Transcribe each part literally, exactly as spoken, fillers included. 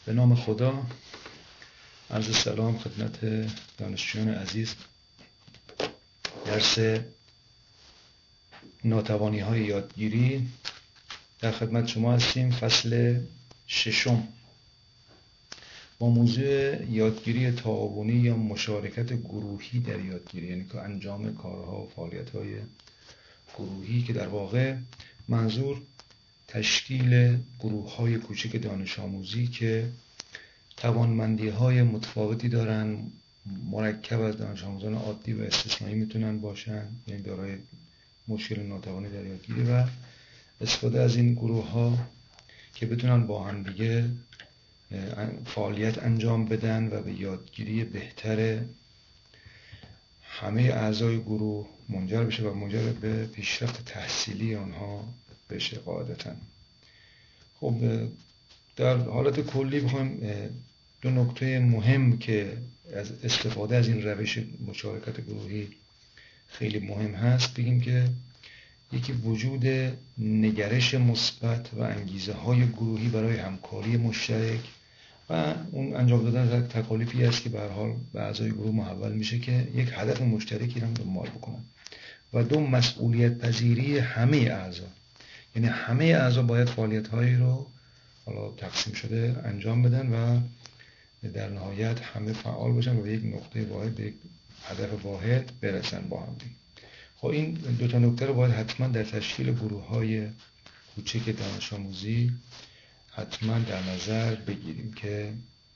به نام خدا. عرض سلام خدمت دانشجویان عزیز. درس ناتوانی های یادگیری در خدمت شما هستیم. فصل ششم با موضوع یادگیری تعاونی یا مشارکت گروهی در یادگیری، یعنی که انجام کارها و فعالیت‌های گروهی، که در واقع منظور تشکیل گروه‌های کوچک دانش آموزی که توانمندی‌های متفاوتی دارن، مرکب از دانش آموزان عادی و استثنایی میتونن باشن، یعنی دارای مشکل ناتوانی در یادگیری، و استفاده از این گروه‌ها که بتونن با هم دیگه فعالیت انجام بدن و به یادگیری بهتر همه اعضای گروه منجر بشه و منجر به پیشرفت تحصیلی آنها بشه قاعدتاً. خب در حالت کلی بخوایم دو نکته مهم که از استفاده از این روش مشارکت گروهی خیلی مهم هست بگیم که یکی وجود نگرش مثبت و انگیزه های گروهی برای همکاری مشترک و اون انجام دادن تکالیفی است که به هر حال به اعضای گروه محول میشه که یک هدف مشترکی رو دنبال بکنن. و دو، مسئولیت پذیری همه اعضا، یعنی همه اعضا باید فعالیت هایی رو حالا تقسیم شده انجام بدن و در نهایت همه فعال باشن و به یک نقطه واحد، به یک هدف واحد برسن با هم دیگه. خب این دو تا نکته رو باید حتما در تشکیل گروه‌های کوچک دانش آموزی حتما در نظر بگیریم که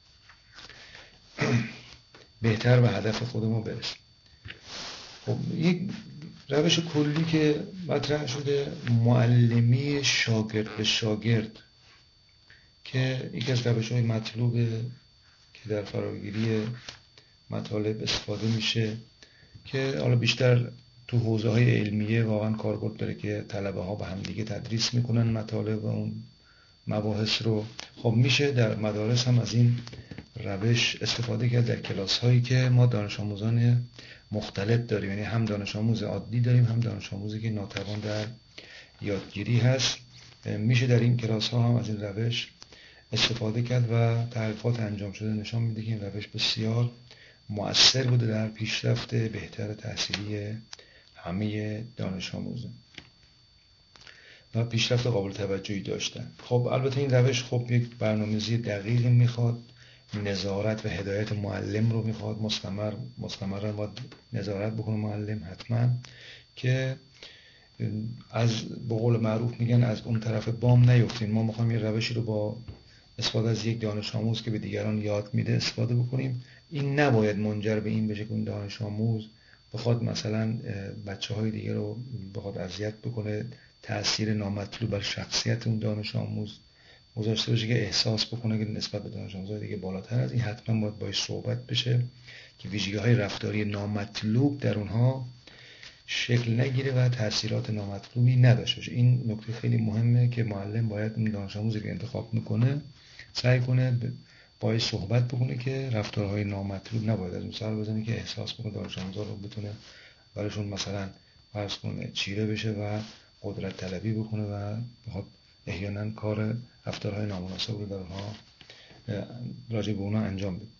بهتر به هدف خودمون برسیم. خب یک روش کلی که مطرح شده، معلمی شاگرد به شاگرد، که یکی از روش‌های مطلوبه که در فراگیری مطالب استفاده میشه، که حالا بیشتر تو حوزه‌های علمیه واقعا کاربرد داره که طلبه ها به هم دیگه تدریس میکنن مطالب و اون مباحث رو. خب میشه در مدارس هم از این روش استفاده کرد، در کلاس هایی که ما دانش آموزان مختلف داریم، یعنی هم دانش آموز عادی داریم هم دانش آموزی که ناتوان در یادگیری هست. میشه در این کلاس ها هم از این روش استفاده کرد و تحقیقات انجام شده نشان میده که این روش بسیار مؤثر بوده در پیشرفت بهتر تحصیلی همه دانش آموزان و پیشرفت قابل توجهی داشتن. خب البته این روش خب یک برنامه‌ریزی دقیقی میخواد، نظارت و هدایت معلم رو میخواد، مستمر مستمرا باید نظارت بکنه معلم حتما، که از به قول معروف میگن از اون طرف بام نیفتین. ما میخوایم یه روشی رو با استفاده از یک دانش آموز که به دیگران یاد میده استفاده بکنیم. این نباید منجر به این بشه که اون دانش آموز بخواد مثلا بچه های دیگه رو بخواد اذیت بکنه، تأثیر نامطلوب بر شخصیت اون دانش آموز گذاشته باشه که احساس بکنه که نسبت به دانش آموزهای دیگه بالاتر از این. حتما باید باهاش صحبت بشه که ویژگی‌های رفتاری نامطلوب در اونها شکل نگیره و تأثیرات نامطلوبی نداشته باشه. این نکته خیلی مهمه که معلم باید اون دانش آموزی که انتخاب میکنه سعی کنه باهاش صحبت بکنه که رفتارهای نامطلوب نباید از اون سر بزنه که احساس بکنه دانش آموزا رو بتونه براشون مثلا فرض کنه چیره بشه و قدرت طلبی بکنه و بخواد احیانا کار رفتارهای نامناسب رو در اونها راجع به اونها انجام بده.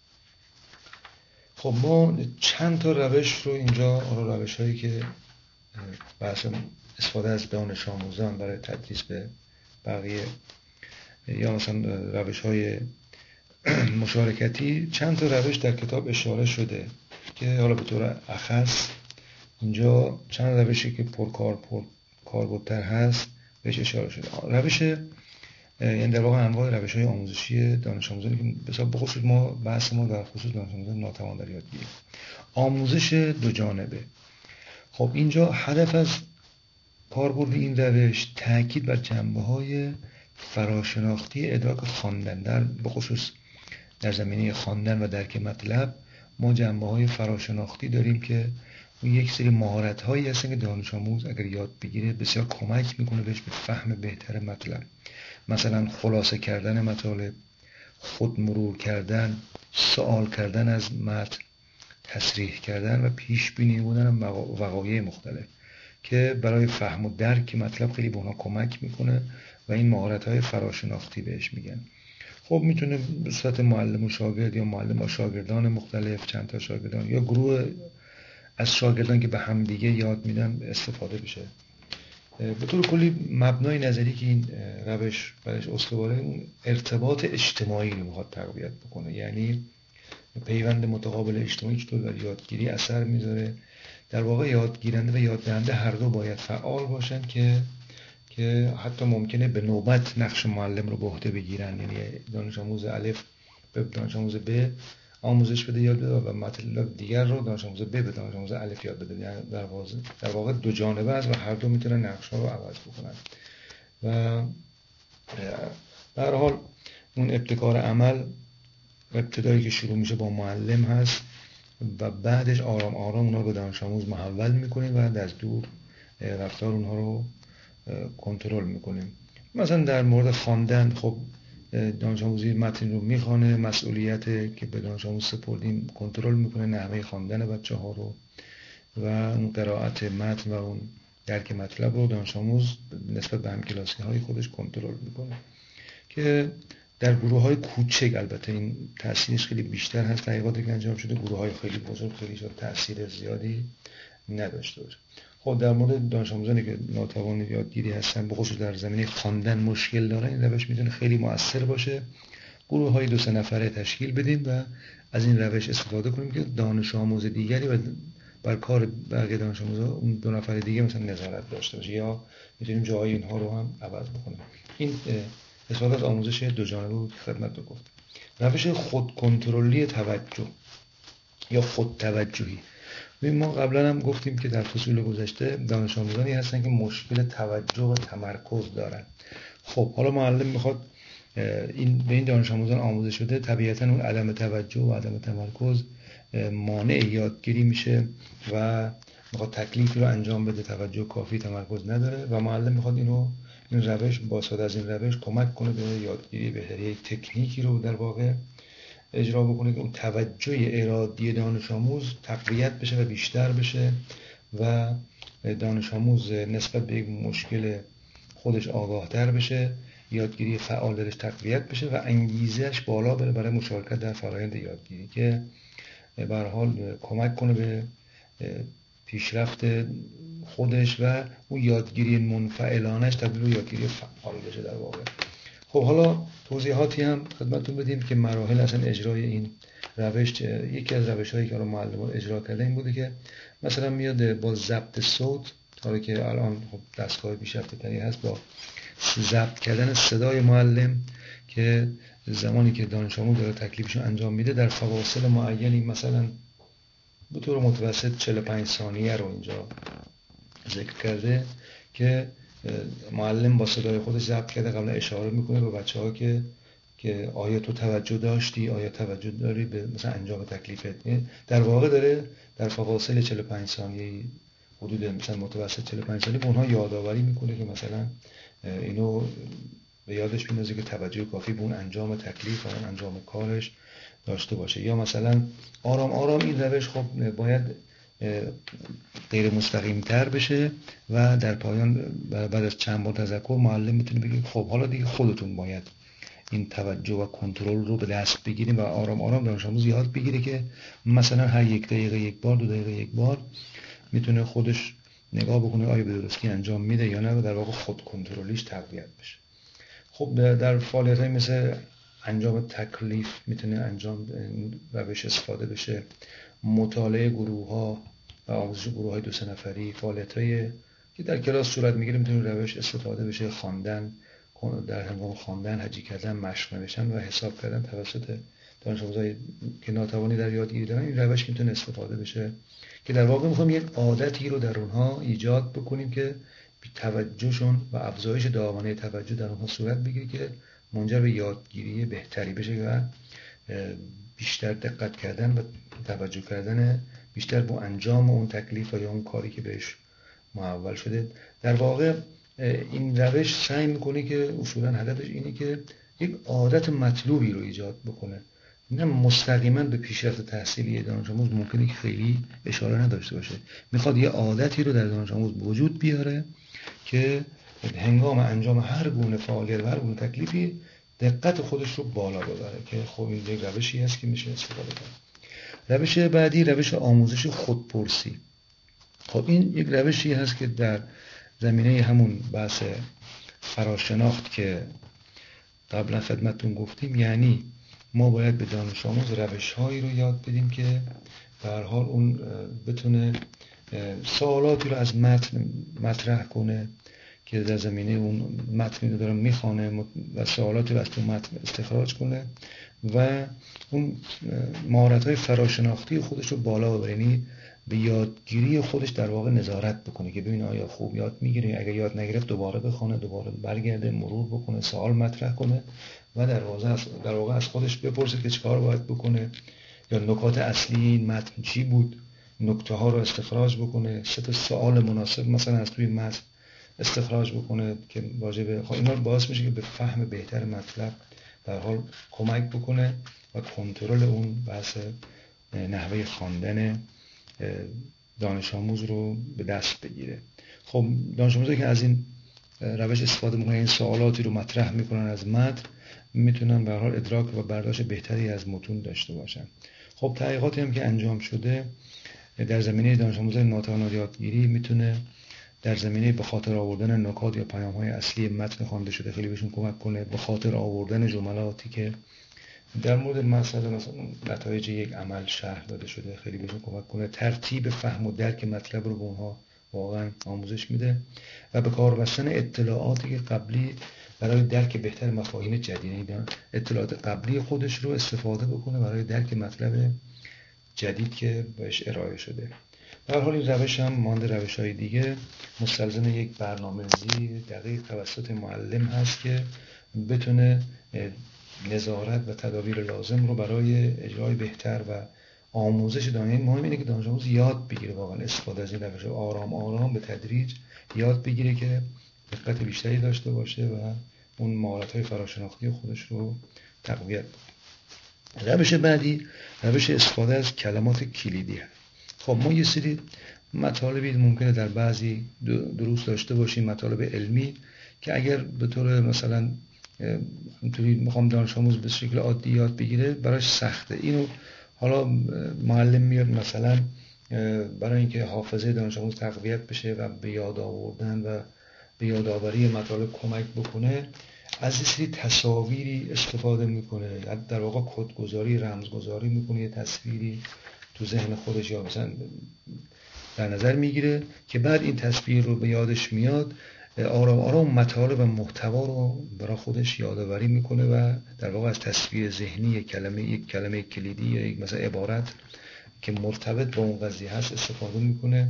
خب ما چند تا روش رو اینجا، روش هایی که بحث استفاده از دانش آموزان برای تدریس به بقیه یا مثلا روش های مشارکتی، چند تا روش در کتاب اشاره شده که حالا به طور اخص اینجا چند روشی که پرکار پر کاربردتر هست بهش اشاره شده. روش یعنی در واقع انواع روش های آموزشی دانش آموزانی که بسیار بخصوص ما بحث ما در خصوص دانش آموزان ناتوان در یادگیری، آموزش دو جانبه. خب اینجا هدف از کاربرد این روش تاکید بر جنبه‌های فراشناختی ادراک خواندن، در بخصوص در زمینه خواندن و درک مطلب ما جنبه‌های فراشناختی داریم که اون یک سری مهارت‌هایی هستن که دانش آموز اگر یاد بگیره بسیار کمک میکنه بهش به فهم بهتر مطلب، مثلا خلاصه کردن مطالب، خود مرور کردن، سوال کردن از متن، تصریح کردن و پیش بینی بودن وقایع مختلف که برای فهم و درک مطلب خیلی به اونها کمک میکنه و این مهارت‌های فراشناختی بهش میگن. خب خب میتونه به صورت معلم و شاگرد یا معلم و شاگردان مختلف، چند تا شاگردان یا گروه از شاگردان که به هم دیگه یاد میدن استفاده بشه. به طور کلی مبنای نظری که این روش برش استواره اون ارتباط اجتماعی رو میخواد تقویت بکنه، یعنی پیوند متقابل اجتماعی چطور در یادگیری اثر میذاره. در واقع یادگیرنده و یاددهنده هر دو باید فعال باشن که که حتی ممکنه به نوبت نقش معلم رو به عهده بگیرن، یعنی دانش آموز الف به دانش آموز ب آموزش بده یاد بده و مطلب دیگر رو دانش آموز ب به دانش آموز الف یاد بده. یعنی در واقع در واقع دو جانبه است و هر دو میتونن نقش ها رو عوض بکنن. و به هر حال اون ابتکار عمل ابتدایی که شروع میشه با معلم هست و بعدش آرام آرام اونا رو به دانش آموز محول میکنیم و از دور رفتار اونها رو کنترل میکنیم. مثلا در مورد خواندن، خب دانش آموزی متن رو میخوانه، مسئولیت که به دانش آموز سپردیم کنترل میکنه نحوه خواندن بچه ها رو و اون قرائت متن و اون درک مطلب رو دانش آموز نسبت به همکلاسی های خودش کنترل میکنه که در گروه های کوچک البته این تأثیرش خیلی بیشتر هست. تحقیقاتی که انجام شده گروه های خیلی بزرگ خیلی شد تأثیر زیادی نداشته باشه. خب در مورد دانش آموزانی که ناتوان یادگیری هستن به خصوص در زمینه خواندن مشکل دارن این روش میتونه خیلی مؤثر باشه. گروه های دو سه نفره تشکیل بدیم و از این روش استفاده کنیم که دانش آموز دیگری و بر کار بقیه دانش آموزا اون دو نفر دیگه مثلا نظارت داشته باشه یا میتونیم جاهای اینها رو هم عوض بکنیم. این استفاده از آموزش دو جانبه بود که خدمت رو گفتم. روش خود کنترلی توجه یا خود توجهی. ما قبلا هم گفتیم که در فصول گذشته دانش آموزانی هستن که مشکل توجه و تمرکز دارن. خب حالا معلم میخواد این به این دانش آموزان آموزش شده طبیعتا اون عدم توجه و عدم تمرکز مانع یادگیری میشه و میخواد تکلیفی رو انجام بده، توجه کافی تمرکز نداره و معلم میخواد اینو این روش با استفاده از این روش کمک کنه به یادگیری بهتری، تکنیکی رو در واقع اجرا بکنه که اون توجه ارادی دانش آموز تقویت بشه و بیشتر بشه و دانش آموز نسبت به یک مشکل خودش آگاه تر بشه، یادگیری فعال درش تقویت بشه و انگیزش بالا بره برای مشارکت در فرآیند یادگیری که به هر حال کمک کنه به پیشرفت خودش و اون یادگیری منفعلانش تبدیل به یادگیری فعال بشه در واقع. خب حالا توضیحاتی هم خدمتتون بدیم که مراحل اصلا اجرای این روش. یکی از روش‌هایی که الان معلمان اجرا کرده این بوده که مثلا میاد با ضبط صوت، حالا که الان خب دستگاه پیشرفته‌تری هست، با ضبط کردن صدای معلم که زمانی که دانش آموز داره تکلیفش انجام میده در فواصل معینی مثلا به طور متوسط چهل و پنج ثانیه رو اینجا ذکر کرده که معلم با صدای خودش ضبط کرده قبلا اشاره میکنه به بچه‌ها که که آیا تو توجه داشتی، آیا توجه داری به مثلا انجام تکلیفت. در واقع داره در فواصل چهل و پنج ثانیه حدود مثلا متوسط چهل و پنج ثانیه به اونها یادآوری میکنه که مثلا اینو به یادش میندازه که توجه کافی به اون انجام تکلیف و اون انجام کارش داشته باشه. یا مثلا آرام آرام این روش خب باید غیر مستقیم تر بشه و در پایان بعد از چند بار تذکر معلم میتونه بگه خب حالا دیگه خودتون باید این توجه و کنترل رو به دست بگیریم و آرام آرام دانش آموز یاد بگیره که مثلا هر یک دقیقه یک بار، دو دقیقه یک بار میتونه خودش نگاه بکنه آیا به درستی انجام میده یا نه و در واقع خود کنترلیش تقویت بشه. خب در فعالیت‌های مثل انجام تکلیف میتونه انجام روش استفاده بشه، مطالعه گروه‌ها و آموزش گروه‌های دو سه نفری، فعالیت‌های که در کلاس صورت میگیره میتونه روش استفاده بشه، خواندن در هنگام خواندن، هجی کردن، مشق نوشتن و حساب کردن توسط دانش آموزای که ناتوانی در یادگیری دارن. این روش میتونه استفاده بشه که در واقع میخوام یک عادتی رو در اونها ایجاد بکنیم که توجهشون و افزایش دامنه توجه در اونها صورت بگیره که منجر به یادگیری بهتری بشه و بیشتر دقت کردن و توجه کردن بیشتر با انجام اون تکلیف و یا اون کاری که بهش محول شده. در واقع این روش سعی میکنه که اصولا هدفش اینه که یک عادت مطلوبی رو ایجاد بکنه، نه مستقیما به پیشرفت تحصیلی دانش آموز ممکنه که خیلی اشاره نداشته باشه. میخواد یه عادتی رو در دانش آموز وجود بیاره که هنگام انجام هر گونه فعالیت و هر گونه تکلیفی دقت خودش رو بالا ببره که خب این یک روشی هست که میشه استفاده کرد. روش بعدی روش آموزش خودپرسی. خب این یک روشی هست که در زمینه همون بحث فراشناخت که قبلا خدمتتون گفتیم، یعنی ما باید به دانش آموز روش هایی رو یاد بدیم که به هر حال اون بتونه سوالاتی رو از متن مطرح کنه که در زمینه اون متنی رو داره میخوانه و سوالاتی رو از تو متن استخراج کنه و اون مهارت‌های فراشناختی خودش رو بالا ببره، یعنی به یادگیری خودش در واقع نظارت بکنه که ببینه آیا خوب یاد میگیره، اگر یاد نگرفت دوباره بخونه، دوباره برگرده، مرور بکنه، سوال مطرح کنه و در واقع در واقع از خودش بپرسه که چیکار باید بکنه، یا نکات اصلی این متن چی بود، نکته ها رو استخراج بکنه، سه تا سوال مناسب مثلا از توی متن استخراج بکنه که راجع به اینا باعث میشه که به فهم بهتر مطلب در حال کمک بکنه و کنترل اون بحث نحوه خواندن دانش آموز رو به دست بگیره. خب دانش آموزی که از این روش استفاده میکنن، این سوالاتی رو مطرح میکنن از متن، میتونن به هر حال ادراک و برداشت بهتری از متون داشته باشن. خب تحقیقاتی هم که انجام شده در زمینه دانش آموز ناتوان یادگیری میتونه در زمینه به خاطر آوردن نکات یا پیام‌های اصلی متن خوانده شده خیلی بهشون کمک کنه، به خاطر آوردن جملاتی که در مورد مسئله مثلا نتایج یک عمل شرح داده شده خیلی بهشون کمک کنه، ترتیب فهم و درک مطلب رو به اونها واقعا آموزش میده و به کار بستن اطلاعاتی که قبلی برای درک بهتر مفاهیم جدید، اطلاعات قبلی خودش رو استفاده بکنه برای درک مطلب جدید که بهش ارائه شده. در حال این روش هم مانند روش‌های دیگه مستلزم یک برنامه‌ریزی دقیق توسط معلم هست که بتونه نظارت و تدابیر لازم رو برای اجرای بهتر و آموزش دانش مهم اینه که دانش آموز یاد بگیره واقعا استفاده از این روش، آرام آرام به تدریج یاد بگیره که دقت بیشتری داشته باشه و اون مهارت‌های فراشناختی خودش رو تقویت کنه. روش بعدی روش استفاده از کلمات کلیدی هست. خب ما یه سری مطالبی ممکنه در بعضی دروس داشته باشیم، مطالب علمی که اگر به طور مثلا اینطوری میخوام دانش آموز به شکل عادی یاد بگیره براش سخته. اینو حالا معلم میاد مثلا برای اینکه حافظه دانش آموز تقویت بشه و به یاد آوردن و به یادآوری مطالب کمک بکنه، از یه سری تصاویری استفاده میکنه، در واقع کدگذاری رمزگذاری میکنه، یه تصویری تو ذهن خودش یا مثلا در نظر میگیره که بعد این تصویر رو به یادش میاد، آرام آرام مطالب و محتوا رو برای خودش یادآوری میکنه و در واقع از تصویر ذهنی یک کلمه یک کلمه کلیدی یا یک مثلا عبارت که مرتبط با اون قضیه هست استفاده میکنه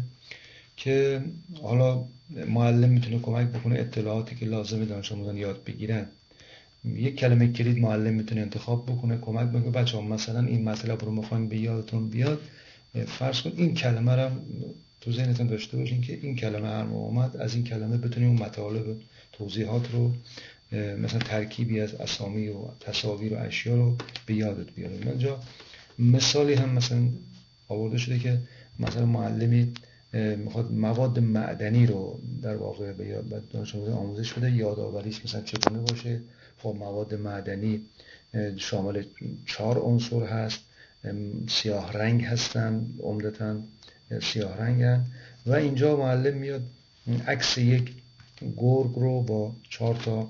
که حالا معلم میتونه کمک بکنه اطلاعاتی که لازمه دانش آموزان یاد بگیرن. یک کلمه کلید معلم میتونه انتخاب بکنه، کمک بکنه بچه‌ها مثلا این مطلب رو میخواین به یادتون بیاد، فرض کن این کلمه رو تو ذهنتون داشته باشین که این کلمه هر موقع اومد از این کلمه بتونیم اون مطالب توضیحات رو مثلا ترکیبی از اسامی و تصاویر و اشیا رو به یادت بیاریم. اینجا مثالی هم مثلا آورده شده که مثلا معلمی میخواد مواد معدنی رو در واقع به یاد دانش آموز آموزش بده، یادآوریش مثلا چگونه باشه. خب مواد معدنی شامل چهار عنصر هست، سیاه رنگ هستن، عمدتاً سیاه رنگن و اینجا معلم میاد عکس یک گرگ رو با چهار تا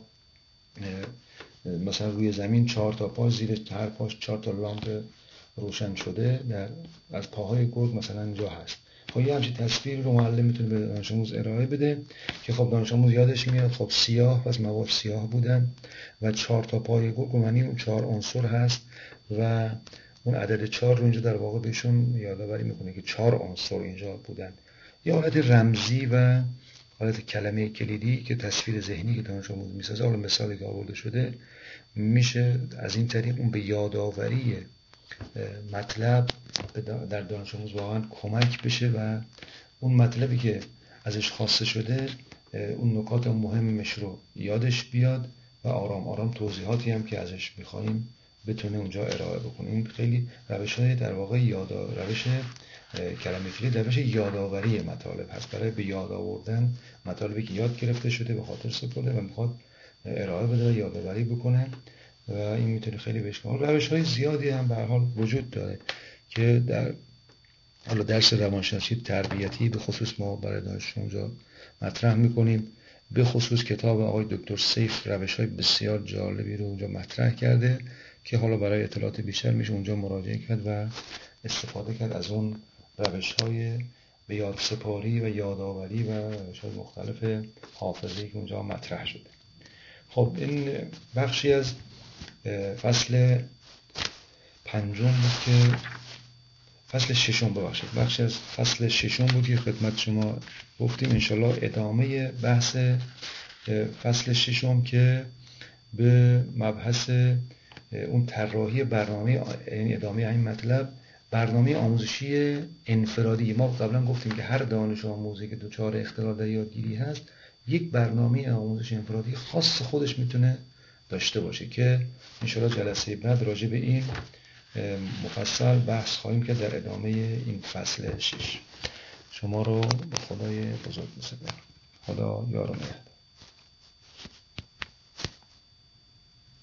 مثلا روی زمین چهار تا پا، زیر هر پاش چهار تا لامپ روشن شده در از پاهای گرگ مثلا اینجا هست. خب یه همچین تصویر رو معلم میتونه به دانش آموز ارائه بده که خب دانش آموز یادش میاد خب سیاه پس مواد سیاه بودن و چهار تا پای گرگ معنی اون چهار عنصر هست و اون عدد چهار رو اینجا در واقع بهشون یادآوری میکنه که چهار عنصر اینجا بودن. یه حالت رمزی و حالت کلمه کلیدی که تصویر ذهنی که دانش آموز میسازه، حالا مثالی که آورده شده میشه از این طریق اون به یادآوری مطلب در دانش آموز واقعا کمک بشه و اون مطلبی که ازش خواسته شده اون نکات مهمش رو یادش بیاد و آرام آرام توضیحاتی هم که ازش میخواییم بتونه اونجا ارائه بکنه. این خیلی روش های در واقع یاد روش کلمه کلید روش یادآوری مطالب هست، برای به یاد آوردن مطالبی که یاد گرفته شده به خاطر سپرده و میخواد ارائه بده و یادآوری بکنه و این میتونه خیلی بهش کمک. روش های زیادی هم به هر حال وجود داره که در حالا درس روانشناسی تربیتی به خصوص ما برای دانشجویان اونجا مطرح میکنیم. به خصوص کتاب آقای دکتر سیف روش های بسیار جالبی رو اونجا مطرح کرده که حالا برای اطلاعات بیشتر میشه اونجا مراجعه کرد و استفاده کرد از اون روش های به یاد سپاری و یادآوری و روش های مختلف حافظه‌ای که اونجا مطرح شده. خب این بخشی از فصل پنجم بود که فصل ششم ببخشید بخشی از فصل ششم بود که خدمت شما گفتیم. انشالله ادامه بحث فصل ششم که به مبحث اون طراحی برنامه، یعنی ادامه این مطلب، برنامه آموزشی انفرادی. ما قبلا گفتیم که هر دانش آموزی که دچار اختلال در یادگیری هست یک برنامه آموزش انفرادی خاص خودش میتونه داشته باشه که انشالله جلسه بعد راجع به این مفصل بحث خواهیم که در ادامه این فصل شش. شما رو به خدای بزرگ می‌سپارم. خدا یار و نگهدار.